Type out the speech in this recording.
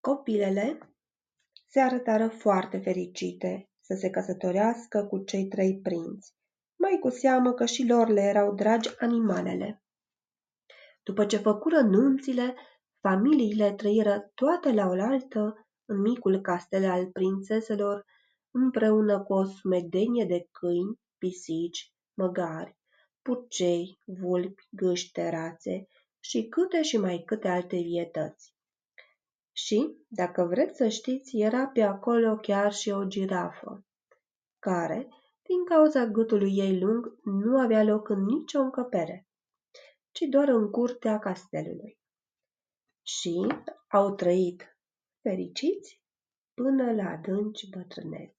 Copilele se arătară foarte fericite să se căsătorească cu cei 3 prinți, mai cu seamă că și lor le erau dragi animalele. După ce făcură nunțile, familiile trăiră toate la oaltă în micul castel al prințeselor, împreună cu o sumedenie de câini, pisici, măgari, purcei, vulpi, gâște, rațe și câte și mai câte alte vietăți. Și, dacă vreți să știți, era pe acolo chiar și o girafă, care, din cauza gâtului ei lung, nu avea loc în nicio încăpere, ci doar în curtea castelului. Și au trăit fericiți până la adânci bătrâneți.